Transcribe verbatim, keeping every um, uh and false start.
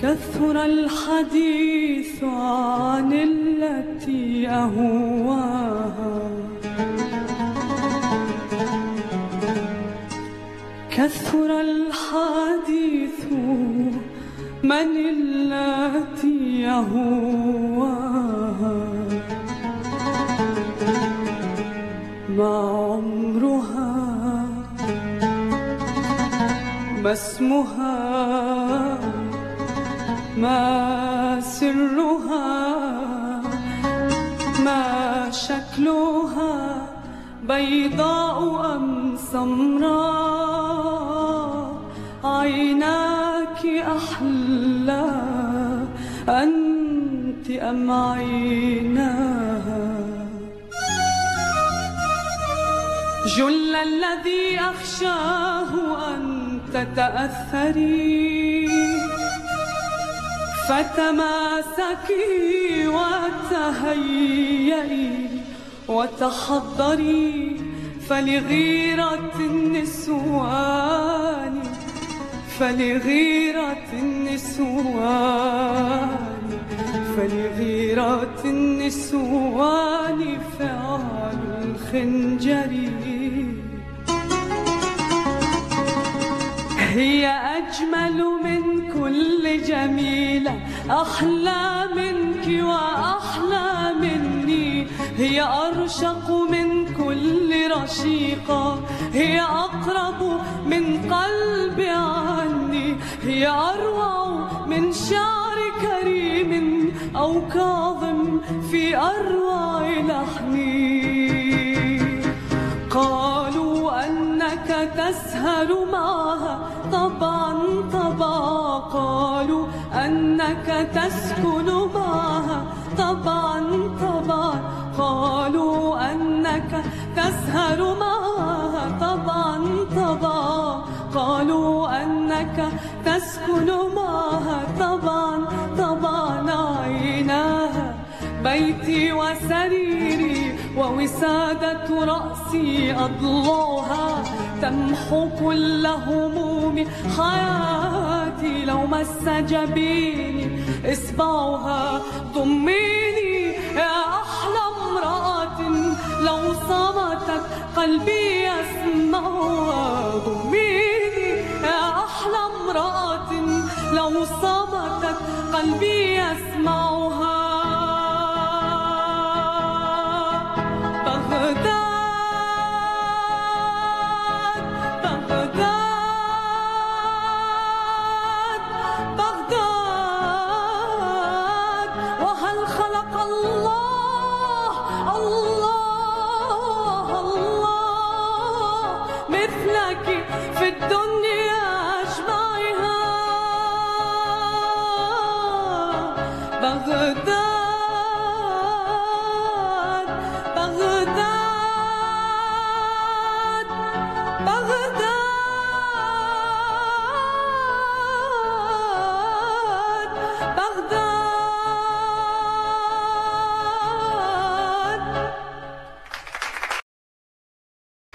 كثر الحديث عن التي أهواها، كثر الحديث من التي أهواها، ما عمرها ما اسمها ما سرها ما شكلها، بيضاء أم سمراء، عيناك أحلى أنت أم عيناها. جل الذي أخشاه أن تتأثري، فتماسكي وتهيئي وتحضري، فلغيرة النسوان فلغيرة النسوان فلغيرة النسوان فعال الخنجر. هي أجمل من كل جميلة، أحلى منك وأحلى مني، هي أرشق من كل رشيقة، هي أقرب من قلبي عني، هي أروع من شعر كريم أو كاظم في أروع لحني. قالوا أنك تسهر معها طبعا طبعا، قالوا أنك تسكن معها طبعا طبعا، قالوا أنك تسهر معها طبعا طبعا، قالوا أنك تسكن معها طبعا طبعا. عيناها بيتي وسريري ووسادة رأسي، أضلوها تمحو كل هموم حياتي، لو مس جبيني إصبعها ضميني يا أحلى امرأة، لو صمتت قلبي يسمعها، ضميني يا أحلى امرأة، لو صمتت قلبي يسمعها. بغداد بغداد بغداد، وهل خلق الله الله الله مثلك في الدنيا؟